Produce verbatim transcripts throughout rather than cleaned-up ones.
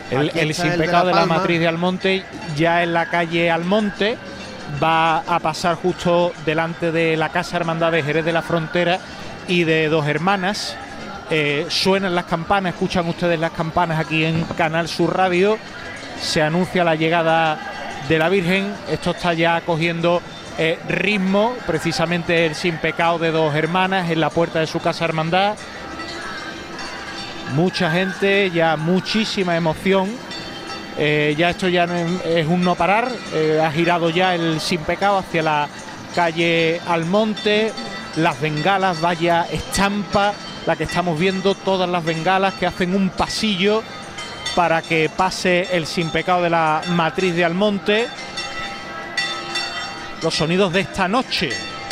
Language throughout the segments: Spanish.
El, el sin pecado de la, de la matriz de Almonte, ya en la calle Almonte, va a pasar justo delante de la Casa Hermandad de Jerez de la Frontera y de Dos Hermanas. Eh, suenan las campanas, escuchan ustedes las campanas aquí en Canal Sur Radio. Se anuncia la llegada de la Virgen. Esto está ya cogiendo eh, ritmo, precisamente el sin pecado de Dos Hermanas en la puerta de su Casa Hermandad. Mucha gente, ya muchísima emoción. Eh, ya esto ya no es, es un no parar. Eh, ha girado ya el sin pecado hacia la calle Almonte. Las bengalas, vaya estampa la que estamos viendo, todas las bengalas que hacen un pasillo para que pase el sin pecado de la matriz de Almonte. Los sonidos de esta noche.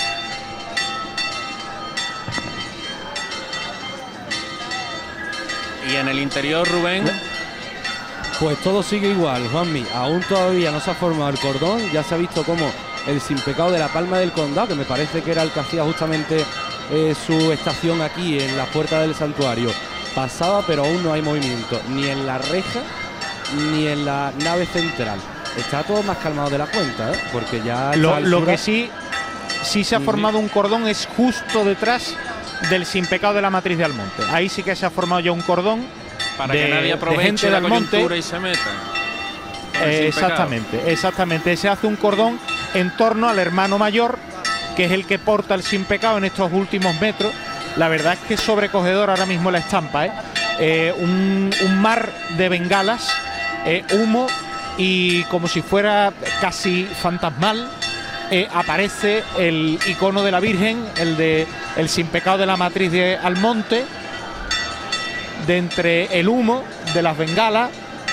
Y en el interior, Rubén, pues todo sigue igual, Juanmi. Aún todavía no se ha formado el cordón. Ya se ha visto como el sin pecado de la Palma del Condado, que me parece que era el que hacía justamente eh, su estación aquí en la puerta del santuario, pasaba, pero aún no hay movimiento, ni en la reja ni en la nave central. Está todo más calmado de la cuenta, ¿eh? Porque ya lo, lo que sí, sí se ha formado un cordón es justo detrás del sin pecado de la matriz de Almonte. Ahí sí que se ha formado ya un cordón para de, que nadie aproveche la coyuntura y se meta. Eh, exactamente, exactamente. Se hace un cordón en torno al hermano mayor, que es el que porta el sin pecado en estos últimos metros. La verdad es que es sobrecogedor ahora mismo la estampa, ¿eh? Eh, un, un mar de bengalas, eh, humo, y como si fuera casi fantasmal, eh, aparece el icono de la Virgen, el de el sin pecado de la matriz de Almonte, de entre el humo de las bengalas.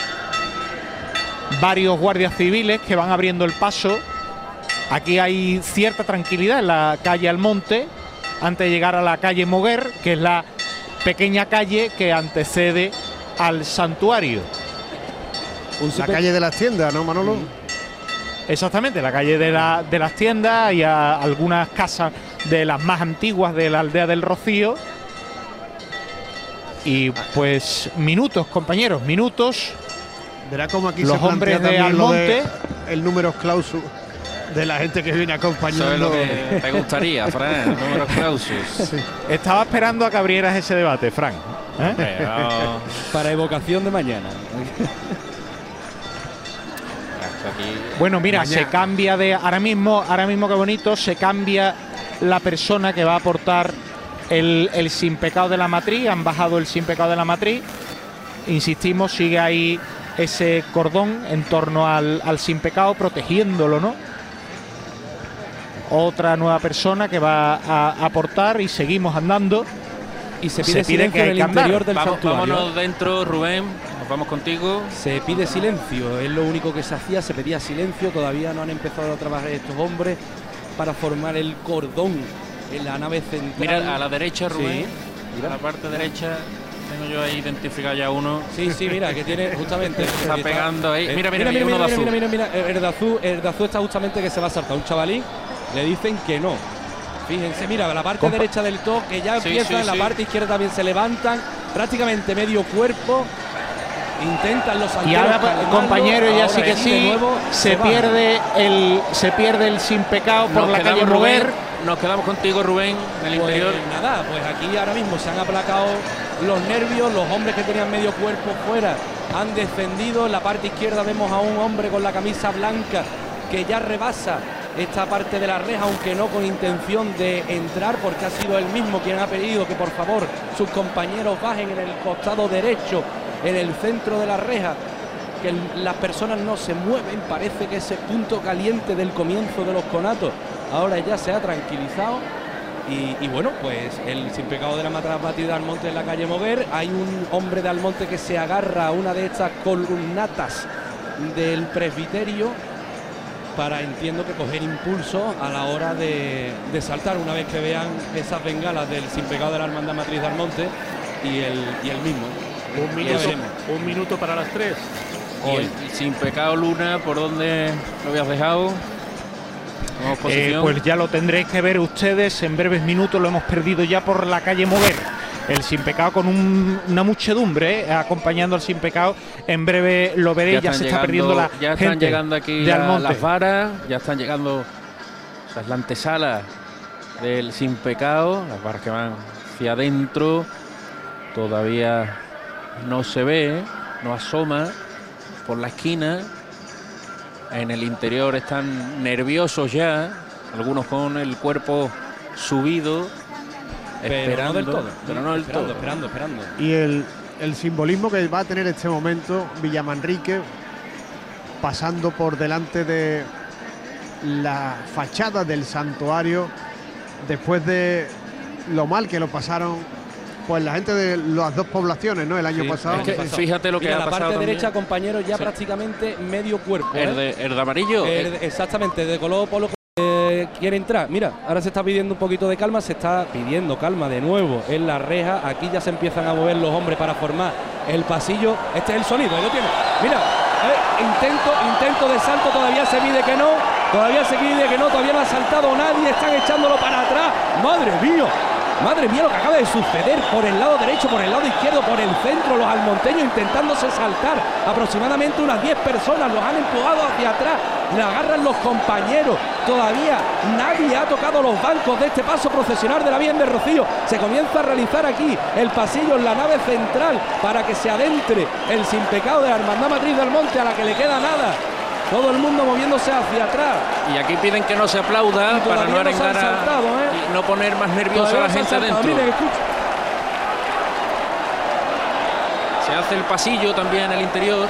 Varios guardias civiles que van abriendo el paso. Aquí hay cierta tranquilidad en la calle Almonte antes de llegar a la calle Moguer, que es la pequeña calle que antecede al santuario. La calle de las tiendas, ¿no, Manolo? Exactamente, la calle de, la, de las tiendas y a algunas casas de las más antiguas de la aldea del Rocío. Y pues minutos, compañeros, minutos. Verá cómo aquí los se hombres de Almonte, de el número clausus de la gente que viene acompañando. Eso es lo que te gustaría, Fran, números clausus. Sí. Estaba esperando a que abrieras ese debate, Fran, ¿eh? Pero... para evocación de mañana. Bueno, mira, mañana se cambia de ahora mismo, ahora mismo qué bonito, se cambia la persona que va a aportar el, el sin pecado de la matriz. Han bajado el sin pecado de la matriz. Insistimos, sigue ahí ese cordón en torno al, al sin pecado, protegiéndolo, ¿no? Otra nueva persona que va a aportar y seguimos andando. Y se pide, se pide que hay que interior del Vamos, santuario. Vámonos dentro, Rubén. Nos vamos contigo. Se pide silencio, es lo único que se hacía, se pedía silencio. Todavía no han empezado a trabajar estos hombres para formar el cordón en la nave central. Mira, a la derecha, Rubén. Sí, mira. A la parte derecha tengo yo ahí identificado ya uno. Sí, sí, mira, que tiene justamente. Está pegando ahí. Eh, mira, mira, mira, mira, mira, mira, mira, mira, mira, mira, el de azul, el de azul está justamente que se va a saltar. Un chavalín, le dicen que no. Fíjense, mira, la parte Compa derecha del top, que ya sí, empieza, sí, en la sí. parte izquierda también se levantan, prácticamente medio cuerpo. Intentan los y ahora, compañero, ya sí que sí, nuevo, se, se pierde el se pierde el sin pecado por la calle Moguer. Nos quedamos contigo, Rubén, en el pues interior. Nada, pues aquí ahora mismo se han aplacado los nervios, los hombres que tenían medio cuerpo fuera han descendido. En la parte izquierda vemos a un hombre con la camisa blanca que ya rebasa esta parte de la reja, aunque no con intención de entrar, porque ha sido él mismo quien ha pedido que por favor sus compañeros bajen en el costado derecho, en el centro de la reja, que las personas no se mueven. Parece que ese punto caliente del comienzo de los conatos ahora ya se ha tranquilizado. Y, y bueno, pues el sin pecado de la matriz de Almonte en la calle Moguer. Hay un hombre de Almonte que se agarra a una de estas columnatas del presbiterio para, entiendo que, coger impulso a la hora de, de saltar una vez que vean esas bengalas del sin pecado de la Hermandad Matriz de Almonte y el, y el mismo. Un minuto, un minuto para las tres. Y el, el sin pecado Luna, ¿por dónde lo habías dejado? Eh, pues ya lo tendréis que ver ustedes en breves minutos. Lo hemos perdido ya por la calle Moguer. El Sin Pecado con un, una muchedumbre eh, acompañando al Sin Pecado. En breve lo veréis, ya, ya se llegando, está perdiendo la ya gente están llegando aquí de la, las varas, ya están llegando, o sea, es la antesala del Sin Pecado, las varas que van hacia adentro. Todavía no se ve, no asoma por la esquina. En el interior están nerviosos ya, algunos con el cuerpo subido, pero esperando, no del todo, pero no del esperando, todo. esperando, esperando. Y el, el simbolismo que va a tener este momento Villamanrique, pasando por delante de la fachada del santuario, después de lo mal que lo pasaron pues la gente de las dos poblaciones, ¿no? El año Sí, pasado. Es que fíjate lo que Mira, ha la pasado parte también. derecha, compañeros, ya Sí. prácticamente medio cuerpo. El ¿eh? de, el de amarillo. El- exactamente, de color polo eh, quiere entrar. Mira, ahora se está pidiendo un poquito de calma, se está pidiendo calma de nuevo en la reja. Aquí ya se empiezan a mover los hombres para formar el pasillo. Este es el sonido, ahí lo tiene. Mira, eh, intento, intento de salto, todavía se pide que no, todavía se pide que no, todavía no ha saltado nadie, están echándolo para atrás. Madre mía. Madre mía lo que acaba de suceder por el lado derecho, por el lado izquierdo, por el centro, los almonteños intentándose saltar, aproximadamente unas diez personas, los han empujado hacia atrás, le agarran los compañeros, todavía nadie ha tocado los bancos de este paso procesional de la Virgen del Rocío, se comienza a realizar aquí el pasillo en la nave central para que se adentre el Sin Pecado de la Hermandad Matriz del Monte, a la que le queda nada. Todo el mundo moviéndose hacia atrás. Y aquí piden que no se aplauda para no no se han arengar a- saltado, ¿eh? y no poner más nerviosa a la Todavía no se gente han saltado. adentro. Miren, escucha. Se hace el pasillo también en el interior.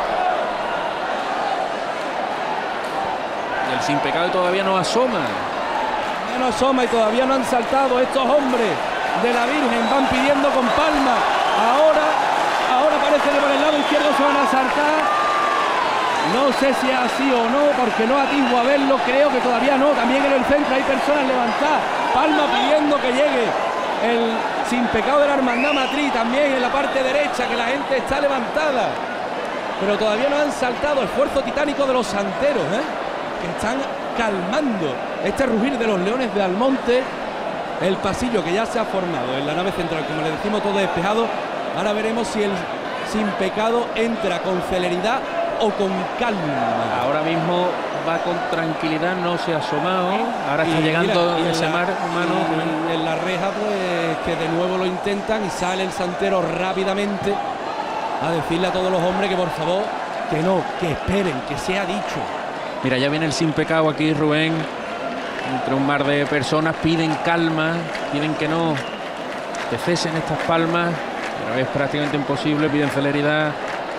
Y el Sin Pecado todavía no asoma. Ya no asoma y todavía no han saltado estos hombres de la Virgen, van pidiendo con palma. Ahora, ahora parece que por el lado izquierdo se van a saltar. No sé si es así o no, porque no atisbo a verlo, creo que todavía no. También en el centro hay personas levantadas. Palma pidiendo que llegue el Sin Pecado de la Hermandad Matriz, también en la parte derecha, que la gente está levantada. Pero todavía no han saltado. Esfuerzo titánico de los santeros, ¿eh? Que están calmando este rugir de los leones de Almonte. El pasillo que ya se ha formado en la nave central, como le decimos, todo despejado. Ahora veremos si el Sin Pecado entra con celeridad o con calma. Ahora mismo va con tranquilidad, no se ha asomado. Ahora está Y llegando mira, y en ese la- mar humano. y en la reja, pues que de nuevo lo intentan y sale el santero rápidamente a decirle a todos los hombres que por favor, que no, que esperen, que sea dicho. Mira, ya viene el Sin Pecado aquí, Rubén. Entre un mar de personas piden calma, piden que no, que cesen estas palmas, pero es prácticamente imposible, piden celeridad.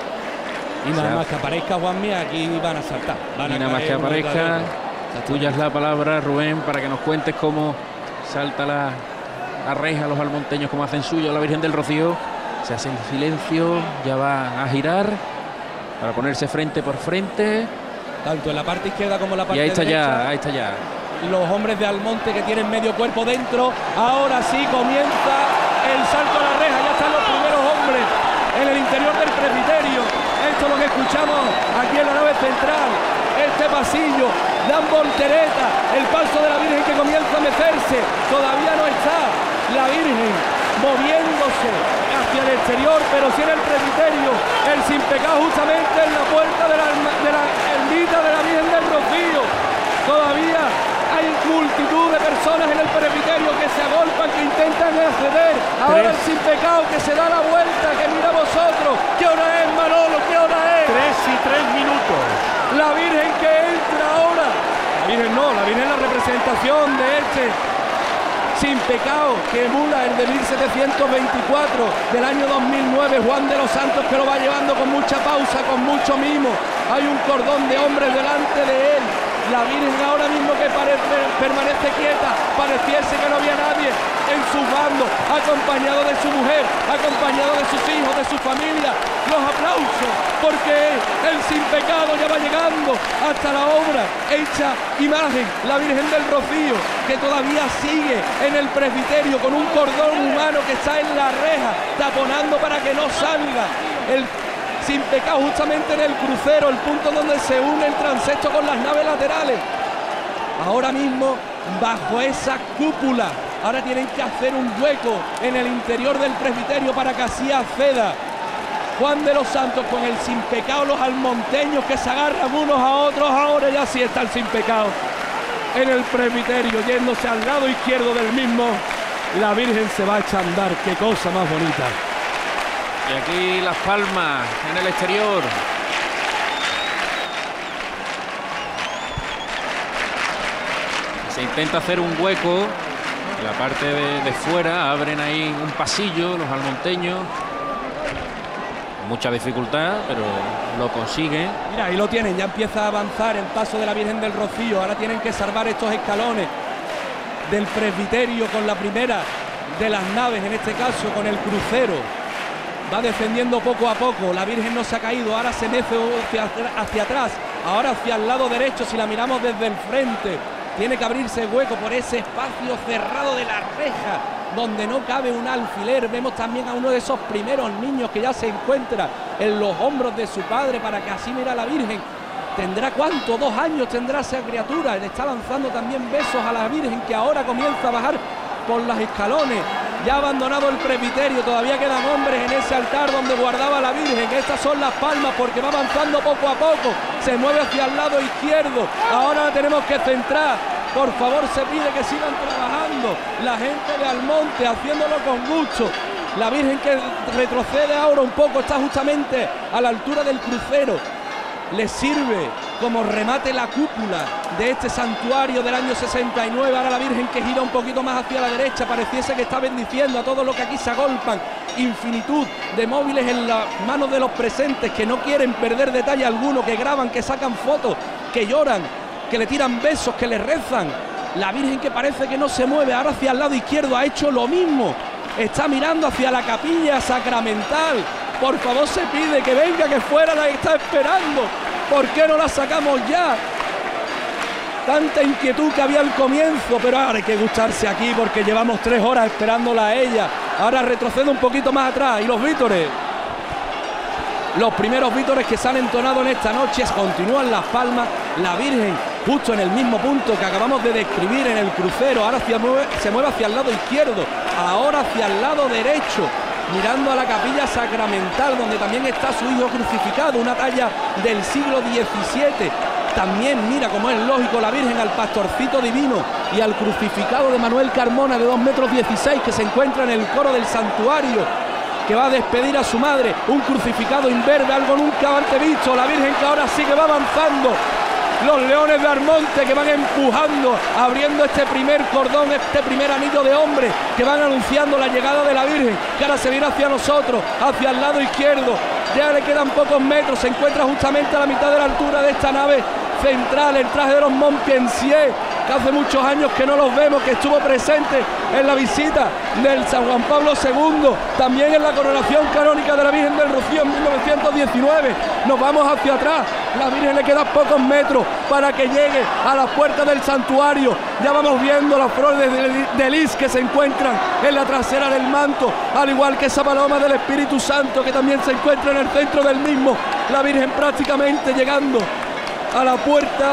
Y nada O sea, más que aparezca Juanmi, aquí van a saltar. Van y a nada más caer que uno tras aparezca, otro. tuya es la palabra, Rubén, para que nos cuentes cómo salta la, la reja, los almonteños, cómo hacen suyo la Virgen del Rocío. Se hace el silencio, ya va a girar para ponerse frente por frente. Tanto en la parte izquierda como en la Y parte ahí está derecha. ya, ahí está ya. Los hombres de Almonte que tienen medio cuerpo dentro. Ahora sí comienza el salto a la reja. Ya están los primeros hombres en el interior del presbiterio. Esto es lo que escuchamos aquí en la nave central. Este pasillo, dan voltereta, el paso de la Virgen que comienza a mecerse. Todavía no está la Virgen moviéndose hacia el exterior, pero sí en el presbiterio. El Sin Pecado justamente en la puerta de la, de la ermita de la Virgen del Rocío. Todavía hay multitud de personas en el presbiterio que se agolpan, que intentan acceder. Ahora el Sin Pecado que se da la vuelta, que mira vosotros. ¿Qué hora es, Manolo? ¿Qué hora es? Tres y tres minutos. La Virgen que entra ahora. La Virgen no, la Virgen es la representación de este Sin Pecado que emula el de mil setecientos veinticuatro del año dos mil nueve, Juan de los Santos, que lo va llevando con mucha pausa, con mucho mimo. Hay un cordón de hombres delante de él. La Virgen ahora mismo que parece, permanece quieta, pareciese que no había nadie en sus bandos, acompañado de su mujer, acompañado de sus hijos, de su familia. Los aplausos, porque el Sin Pecado ya va llegando hasta la obra hecha imagen, la Virgen del Rocío, que todavía sigue en el presbiterio con un cordón humano que está en la reja, taponando para que no salga el Sin Pecado justamente en el crucero, el punto donde se une el transepto con las naves laterales. Ahora mismo, bajo esa cúpula Ahora tienen que hacer un hueco en el interior del presbiterio para que así acceda Juan de los Santos con el Sin Pecado, los almonteños que se agarran unos a otros. Ahora ya sí está el Sin Pecado en el presbiterio, yéndose al lado izquierdo del mismo. La Virgen se va a echar a andar, qué cosa más bonita. Y aquí las palmas en el exterior. Se intenta hacer un hueco en la parte de, de fuera, abren ahí un pasillo los almonteños. Mucha dificultad, pero lo consiguen. Mira, ahí lo tienen, ya empieza a avanzar el paso de la Virgen del Rocío. Ahora tienen que salvar estos escalones del presbiterio con la primera de las naves, en este caso con el crucero. Va descendiendo poco a poco, la Virgen no se ha caído, ahora se mece hacia, hacia atrás, ahora hacia el lado derecho. Si la miramos desde el frente, tiene que abrirse hueco por ese espacio cerrado de la reja donde no cabe un alfiler. Vemos también a uno de esos primeros niños que ya se encuentra en los hombros de su padre para que así mira a la Virgen. ¿Tendrá cuánto? Dos años tendrá esa criatura. Le está lanzando también besos a la Virgen, que ahora comienza a bajar por los escalones. Ya ha abandonado el presbiterio, todavía quedan hombres en ese altar donde guardaba la Virgen. Estas son las palmas porque va avanzando poco a poco. Se mueve hacia el lado izquierdo. Ahora la tenemos que centrar. Por favor, se pide que sigan trabajando la gente de Almonte, haciéndolo con gusto. La Virgen que retrocede ahora un poco, está justamente a la altura del crucero. Le sirve como remate la cúpula de este santuario del año sesenta y nueve. Ahora la Virgen que gira un poquito más hacia la derecha, pareciese que está bendiciendo a todos los que aquí se agolpan. Infinitud de móviles en las manos de los presentes que no quieren perder detalle alguno, que graban, que sacan fotos, que lloran, que le tiran besos, que le rezan. La Virgen que parece que no se mueve, ahora hacia el lado izquierdo ha hecho lo mismo. Está mirando hacia la capilla sacramental. Por favor, se pide que venga, que fuera la que está esperando. ¿Por qué no la sacamos ya? Tanta inquietud que había al comienzo, pero ahora hay que gustarse aquí porque llevamos tres horas esperándola a ella. Ahora retrocede un poquito más atrás. Y los vítores, los primeros vítores que se han entonado en esta noche, continúan las palmas. La Virgen justo en el mismo punto que acabamos de describir en el crucero. Ahora hacia, se mueve hacia el lado izquierdo, ahora hacia el lado derecho, mirando a la capilla sacramental donde también está su hijo crucificado, una talla del siglo diecisiete. También mira, como es lógico, la Virgen al pastorcito divino y al crucificado de Manuel Carmona de dos metros dieciséis que se encuentra en el coro del santuario, que va a despedir a su madre. Un crucificado imberbe, algo nunca antes visto. La Virgen que ahora sí que va avanzando. Los leones de Almonte que van empujando, abriendo este primer cordón, este primer anillo de hombres que van anunciando la llegada de la Virgen, que ahora se viene hacia nosotros, hacia el lado izquierdo. Ya le quedan pocos metros, se encuentra justamente a la mitad de la altura de esta nave central, el traje de los Montpensier, que hace muchos años que no los vemos, que estuvo presente en la visita del San Juan Pablo segundo, también en la coronación canónica de la Virgen del Rocío en mil novecientos diecinueve. Nos vamos hacia atrás, la Virgen le quedan pocos metros para que llegue a las puertas del santuario. Ya vamos viendo las flores de, de lis que se encuentran en la trasera del manto, al igual que esa paloma del Espíritu Santo que también se encuentra en el centro del mismo. La Virgen prácticamente llegando a la puerta,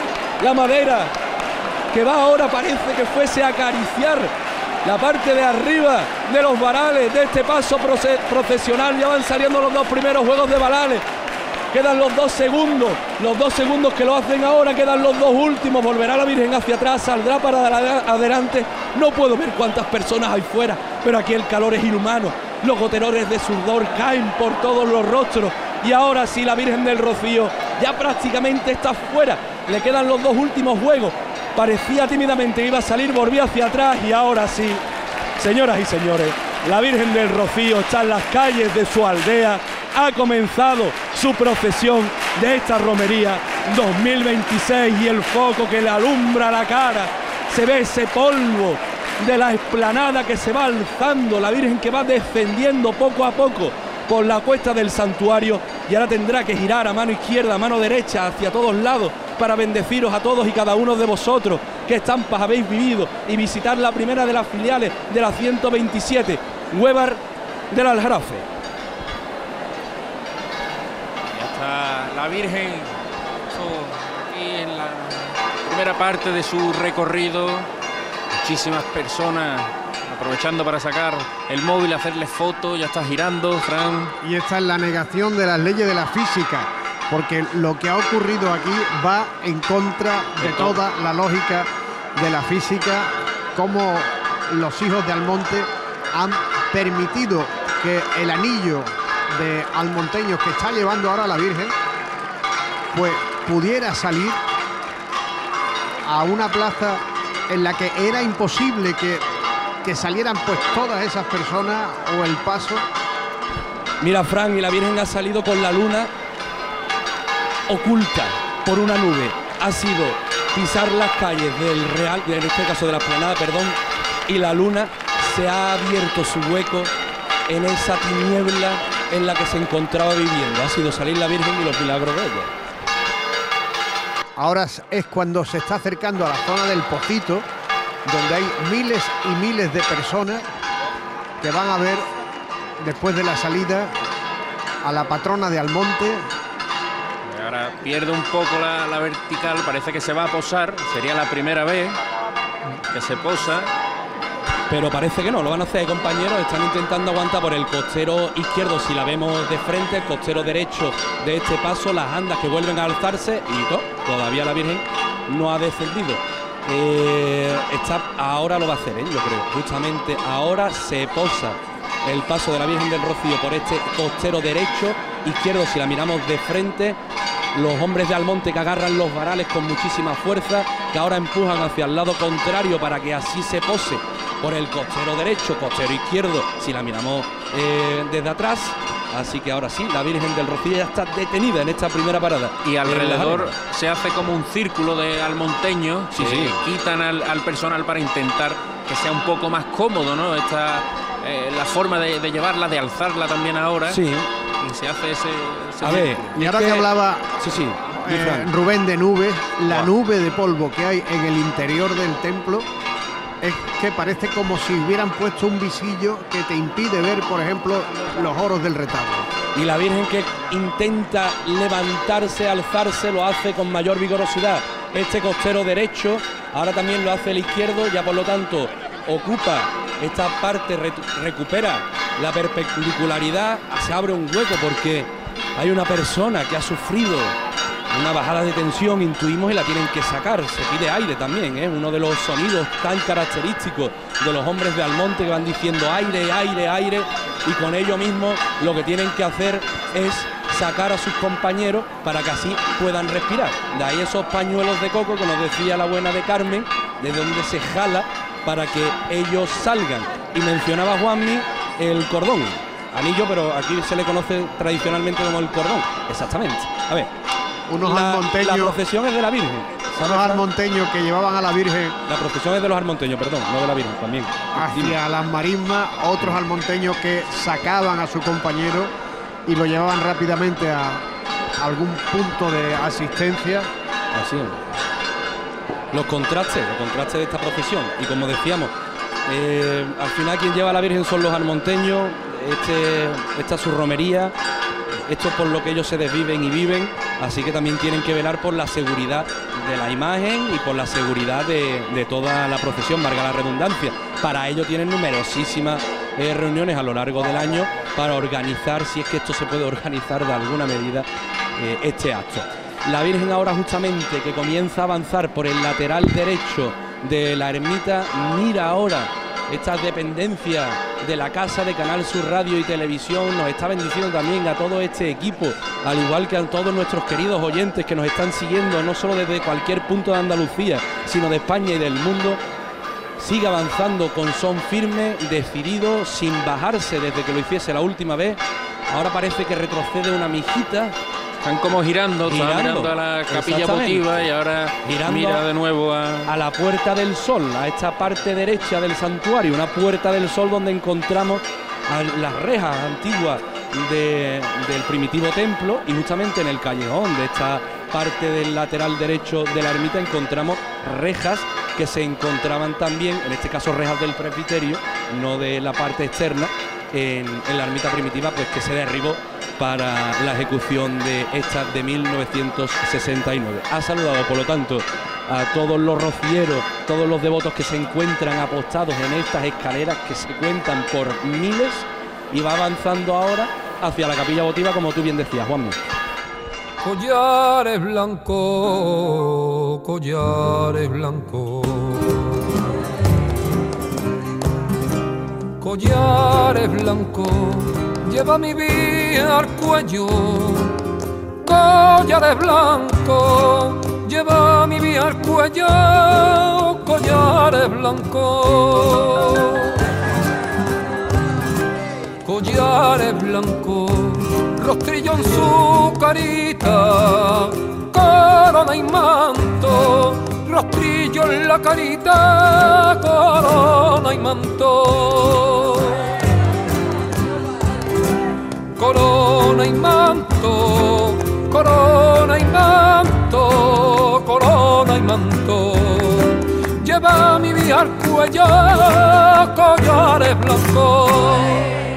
la madera que va ahora parece que fuese a acariciar la parte de arriba de los varales de este paso procesional. Ya van saliendo los dos primeros juegos de varales, quedan los dos segundos, los dos segundos que lo hacen ahora, quedan los dos últimos. Volverá la Virgen hacia atrás, saldrá para adelante. No puedo ver cuántas personas hay fuera, pero aquí el calor es inhumano, los goterones de sudor caen por todos los rostros. Y ahora sí, la Virgen del Rocío ya prácticamente está fuera, le quedan los dos últimos juegos. Parecía tímidamente que iba a salir, volvió hacia atrás y ahora sí, señoras y señores, la Virgen del Rocío está en las calles de su aldea. Ha comenzado su procesión de esta romería dos mil veintiséis y el foco que le alumbra la cara, se ve ese polvo de la explanada que se va alzando, la Virgen que va descendiendo poco a poco por la cuesta del santuario, y ahora tendrá que girar a mano izquierda, a mano derecha, hacia todos lados, para bendeciros a todos y cada uno de vosotros qué estampas habéis vivido, y visitar la primera de las filiales de la ciento veintisiete, Huévar del Aljarafe. Ya está la Virgen aquí en la primera parte de su recorrido, muchísimas personas aprovechando para sacar el móvil, hacerle fotos, ya está girando, Fran. Y esta es la negación de las leyes de la física, porque lo que ha ocurrido aquí va en contra de toda la lógica de la física, como los hijos de Almonte han permitido que el anillo de almonteños que está llevando ahora la Virgen pues pudiera salir a una plaza en la que era imposible que, que salieran pues todas esas personas o el paso. Mira, Fran, y la Virgen ha salido con la luna oculta por una nube. Ha sido pisar las calles del Real, en este caso de la Explanada, perdón, y la luna se ha abierto su hueco en esa tiniebla en la que se encontraba viviendo. Ha sido salir la Virgen y los milagros de ella. Ahora es cuando se está acercando a la zona del Pocito, donde hay miles y miles de personas que van a ver, después de la salida, a la patrona de Almonte. Y ahora pierde un poco la, la vertical, parece que se va a posar, sería la primera vez que se posa. Pero parece que no, lo van a hacer, compañeros. Están intentando aguantar por el costero izquierdo, si la vemos de frente, el costero derecho de este paso, las andas que vuelven a alzarse y to, todavía la Virgen no ha descendido. Eh, está, ahora lo va a hacer, ¿eh? Yo creo, justamente ahora se posa el paso de la Virgen del Rocío por este costero derecho, izquierdo, si la miramos de frente. Los hombres de Almonte que agarran los varales con muchísima fuerza, que ahora empujan hacia el lado contrario para que así se pose por el costero derecho, costero izquierdo, si la miramos eh, desde atrás. Así que ahora sí, la Virgen del Rocío ya está detenida en esta primera parada. Y alrededor se hace como un círculo de almonteños, sí, que sí. quitan al, al personal para intentar que sea un poco más cómodo, ¿no? Esta, eh, la forma de, de llevarla, de alzarla también ahora. Sí. Y se hace ese... ese A ver, Y ahora que, que hablaba sí, sí, eh, Rubén de nubes, la wow. nube de polvo que hay en el interior del templo es que parece como si hubieran puesto un visillo que te impide ver, por ejemplo, los oros del retablo. Y la Virgen, que intenta levantarse, alzarse, lo hace con mayor vigorosidad. Este costero derecho, ahora también lo hace el izquierdo, ya por lo tanto ocupa esta parte, re recupera la perpendicularidad, se abre un hueco porque hay una persona que ha sufrido una bajada de tensión, intuimos, y la tienen que sacar. Se pide aire también, ¿eh? Uno de los sonidos tan característicos de los hombres de Almonte, que van diciendo aire, aire, aire, y con ello mismo lo que tienen que hacer es sacar a sus compañeros para que así puedan respirar. De ahí esos pañuelos de coco que nos decía la buena de Carmen, de donde se jala para que ellos salgan. Y mencionaba Juanmi el cordón, anillo, pero aquí se le conoce tradicionalmente como el cordón. Exactamente. A ver, unos la, almonteños, la procesión es de la Virgen. Unos almonteños que llevaban a la Virgen. La procesión es de los almonteños, perdón, no de la Virgen también. Hacia Dime. las marismas, otros almonteños que sacaban a su compañero y lo llevaban rápidamente a algún punto de asistencia. Así es. Los contrastes, los contrastes de esta procesión. Y como decíamos, eh, al final quien lleva a la Virgen son los almonteños. Este, esta es su romería. Esto es por lo que ellos se desviven y viven, así que también tienen que velar por la seguridad de la imagen y por la seguridad de, de toda la procesión, valga la redundancia. Para ello tienen numerosísimas eh, reuniones a lo largo del año para organizar, si es que esto se puede organizar de alguna medida, eh, este acto. La Virgen ahora justamente que comienza a avanzar por el lateral derecho de la ermita, mira ahora estas dependencias de la casa de Canal Sur Radio y Televisión. Nos está bendiciendo también a todo este equipo, al igual que a todos nuestros queridos oyentes que nos están siguiendo, no solo desde cualquier punto de Andalucía, sino de España y del mundo. Sigue avanzando con son firme, decidido, sin bajarse desde que lo hiciese la última vez. Ahora parece que retrocede una mijita. Están como girando, girando, están mirando a la capilla votiva y ahora girando mira de nuevo a... a la Puerta del Sol, a esta parte derecha del santuario, una Puerta del Sol donde encontramos las rejas antiguas de, del primitivo templo, y justamente en el callejón de esta parte del lateral derecho de la ermita encontramos rejas que se encontraban también, en este caso rejas del presbiterio, no de la parte externa, en, en la ermita primitiva, pues que se derribó para la ejecución de esta de mil novecientos sesenta y nueve. Ha saludado, por lo tanto, a todos los rocieros, todos los devotos que se encuentran apostados en estas escaleras que se cuentan por miles, y va avanzando ahora hacia la capilla votiva, como tú bien decías, Juanmi. Collares blancos, collares blancos, collares blancos, lleva mi vida al cuello. Collares blancos, lleva mi vida al cuello. Collares blancos, collares blancos, rostrillo en su carita, corona y manto, rostrillo en la carita, corona y manto, corona y manto, corona y manto, corona y manto, lleva mi vida al cuello, collares blancos.